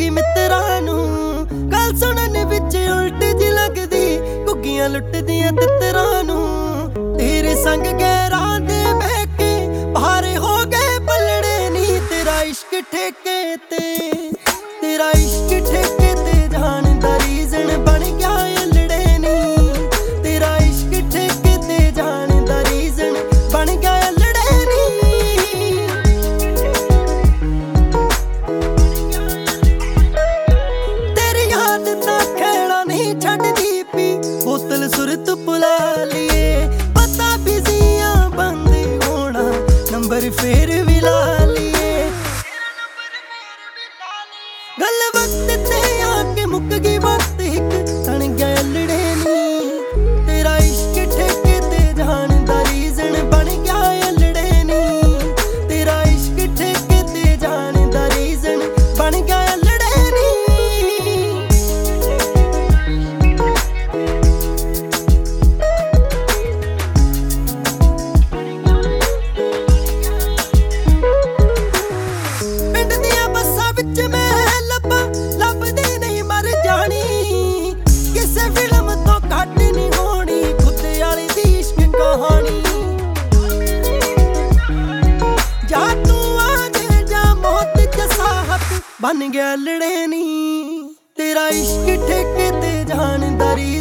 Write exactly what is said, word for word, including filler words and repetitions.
ਮਿੱਤਰਾਂ ਨੂੰ। ਗੱਲ ਸੁਣਨ ਵਿੱਚ ਉਲਟ ਜੀ ਲੱਗਦੀ, ਘੁੱਗੀਆਂ ਲੁੱਟਦੀਆਂ ਤਿੱਤਰਾਂ ਨੂੰ। ਤੇਰੇ ਸੰਗ ਗਹਿਰਾਂ ਦੇ ਬਹਿ ਕੇ ਭਾਰੇ ਹੋ ਗਏ ਪਲੜੇ ਨੀ। ਤੇਰਾ ਇਸ਼ਕ ਠੇਕੇ ਤੇ, ਤੇਰਾ ਇਸ਼ਕ ਠੇਕੇ ਤੇ ਜਾਣ ਦਾ ਰੀਜ਼ਨ ਬਣ ਗਿਆ ਅਲੜੇ ਨੀ। ਤੇਰਾ ਇਸ਼ਕ ਠੇਕੇ ਤੇ ਜਾਣ ਦਾ ਰੀਜ਼ਨ ਬਣ ਗਿਆ ਅਲੜੇ ਨੀ। ਤੇਰੀ ਯਾਦ ਤਾਂ ਖੇੜਾ ਨਹੀਂ ਛੱਡਦੀ ਪੀ, ਬੋਤਲ ਸੁਰਤ ਪੁਲਾ ਲਈਏ। ਪਤਾ ਬਿਜ਼ੀਆਂ ਬੰਦ ਹੋਣਾ, ਨੰਬਰ ਫੇਰ ਵੀ ਲਾ ਲਈਏ। ਗੱਲ ਵਕਤ ਤੇ ਆ ਕੇ ਮੁੱਕ ਗਈ, ਵਕਤ ਇੱਕ ਤਣ ਗਿਆ ਅਲੜੇ ਨੀ। ਤੇਰਾ ਇਸ਼ਕ ਠੇਕੇ ਤੇ ਜਾਣ ਦਾ ਰੀਜ਼ਨ ਬਣ ਗਿਆ ਅਲੜੇ ਨੀ। ਤੇਰਾ ਇਸ਼ਕ ਠੇਕੇ ਤੇ ਜਾਣ ਦਾ ਰੀਜ਼ਨ ਬਣ ਗਿਆ ਅਲੜੇ ਨੀ। ਪਿੰਡ ਦੀਆਂ ਬੱਸਾਂ ਵਿੱਚ ਮੈਂ ਲੱਭਾਂ, ਲੱਭਦੀ ਨਹੀਂ ਮਰ ਜਾਣੀ। ਕਿਸੇ ਫਿਲਮ ਤੋਂ ਘੱਟ ਨਹੀਂ ਹੋਣੀ ਖੁਦ ਵਾਲੀ ਦੀ ਇਸ਼ਕ ਕਹਾਣੀ। ਜਾ ਤੂੰ ਆ ਜੇ ਜਾਂ ਮੌਤ ਚ ਸਾਹਤ ਬਣ ਗਿਆ ਅਲੜੇ ਨੀ। ਤੇਰਾ ਇਸ਼ਕ ਠੇਕੇ ਤੇ ਜਾਣ ਦਾ ਰੀਜ਼ਨ